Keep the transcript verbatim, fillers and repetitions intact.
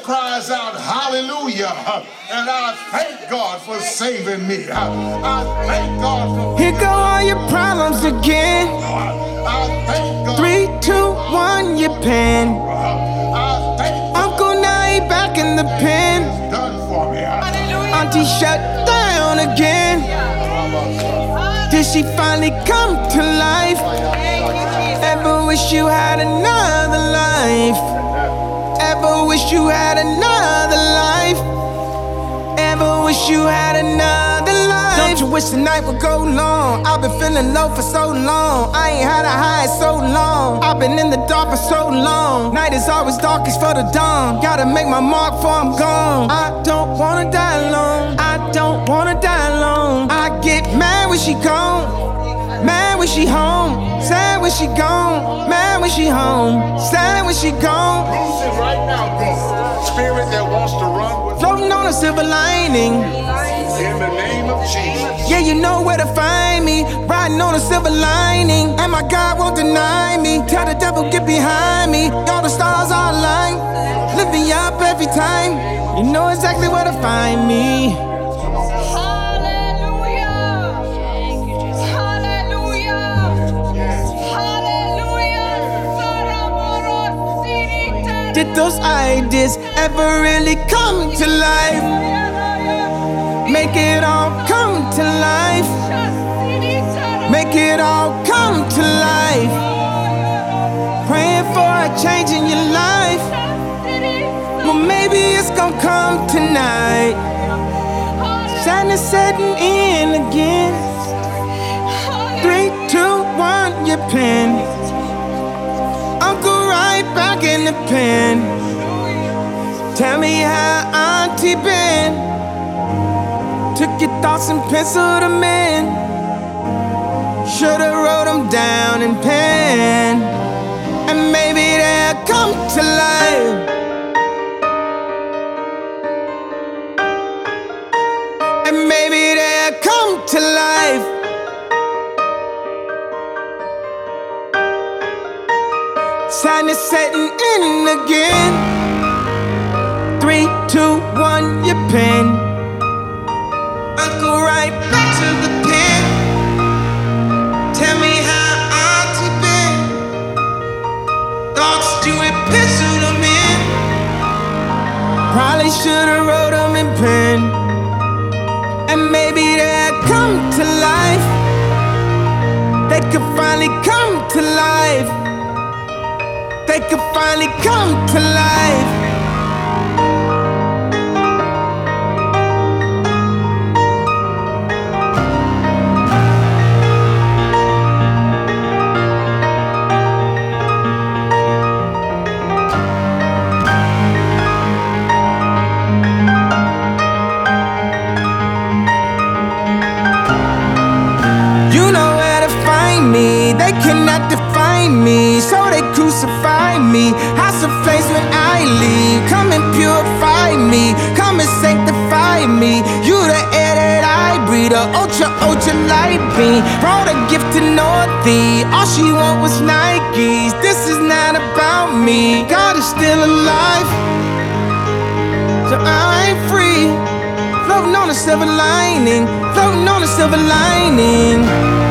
cries out, hallelujah. And I thank God for saving me. I thank God for... Here go all your problems again. I thank God. Three, two, one, your pen. I thank God. Uncle now he back in the pen. It's done for me. Auntie shut down again. Did she finally come to life? Ever wish you had another life? Ever wish you had another life? Ever wish you had another life? Don't you wish the night would go long? I've been feeling low for so long. I ain't had a high so long. I've been in the dark for so long. Night is always darkest for the dawn. Gotta make my mark before I'm gone. I don't wanna die alone. I don't wanna die alone. I get mad when she gone. Mad when she home. Sad when she gone. Mad when she home. Sad when she gone. Loose it right now, God. Spirit that wants to run with Floating on a silver lining. in the name of Jesus. Yeah, you know where to find me. Riding on a silver lining. And my God won't deny me. Tell the devil get behind me. All the stars are aligned. Lift me up every time. You know exactly where to find me. Did those ideas ever really come to life? Make it all come to life. Make it all come to life. Praying for a change in your life. Well, maybe it's gonna come tonight. Sadness setting in again. Three, two, one, your pen. Uncle right back in the pen. Tell me how Auntie been. Took your thoughts and penciled them in. Should've wrote them down in pen. And maybe they'll come to life. And maybe they'll come to life. Sadness setting in again. Three, two, one, your pen. Uncle right back to the pen. Tell me how Auntie been. Thoughts you had penciled them in. Probably should've wrote them in pen. And maybe they'll come to life. They could finally come to life. They could finally come to life. You know where to find me. They cannot define me, so they crucify me. House of flames when I leave. Come and purify me. Come and sanctify me. You the air that I breathe. A ultra, ultra light beam. Brought a gift to Northie. All she want was Nikes. This is not about me. God is still alive, so I'm free. Floating on a silver lining. Floating on a silver lining.